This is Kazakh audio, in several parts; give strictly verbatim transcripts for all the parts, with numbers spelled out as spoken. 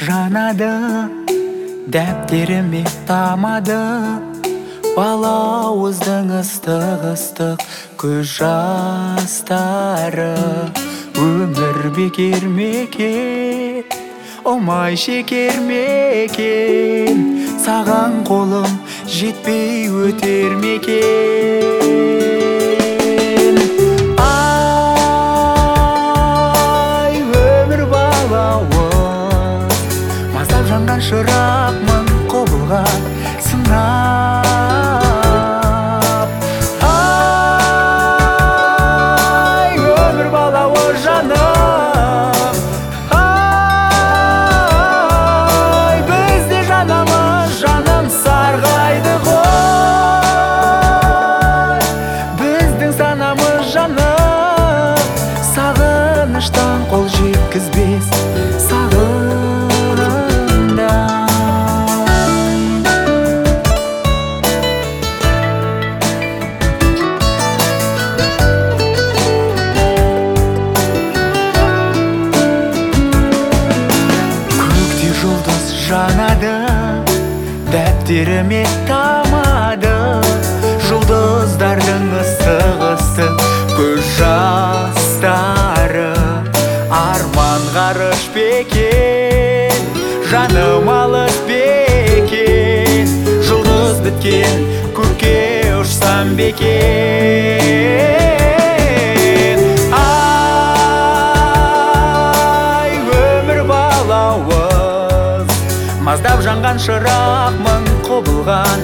жанады, дәптеріме тамады, балауыздың ыстық-ыстық көз жастары. Өмір бекер мекен, оңай шекер мекен, саған қолым жетпей өтер мекен. Ай, өмір балауыз, маздап жанған шырақмын құбылған сынап. Ай, өмір балауыз жаным, ай, бізде жанамыз, жаным сарғайды ғой. Біздің санамыз жаным, сағыныштан қол жеткізбес жанады, дәптеріме тамады, жұлдыздардың ыстық-ыстық көз жастары. Арман ғарыш бекен, жаным алыс бекен, жұлдыз біткен көкке ұшсам бекен. Ай, өмір балауыз, маздап жанған шырақмын құбылған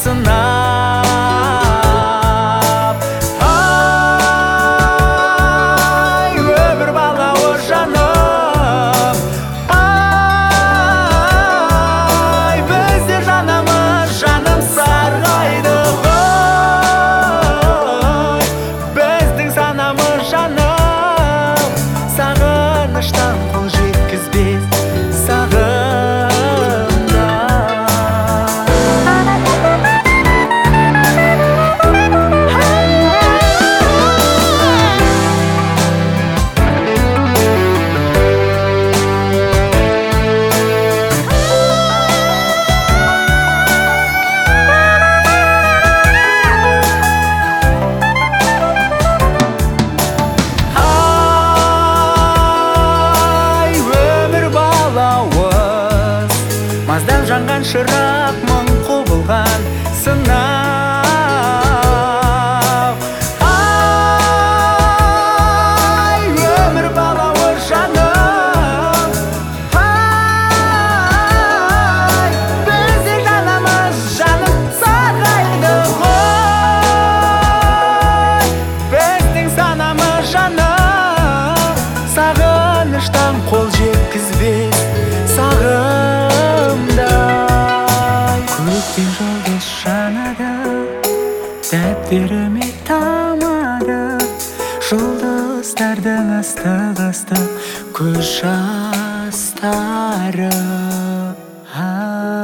сынап. Ай, өмір балауыз жаным, ай, бізде жанамыз, жаным сарғайды ғой. Біздің санамыз жаным, сағыныштан қол жеткізбес маздап жанған шырақмын құбылған сынап. Ай, өмір балауыз жаным, ай, бізде жанамыз, жаным сарғайды ғой. Біздің санамыз жаным, сағыныштан қол жеткізбес көктен жұлдыз жанады, дәптеріме тамады, жұлдыздардың ыстық-ыстық көз жастары.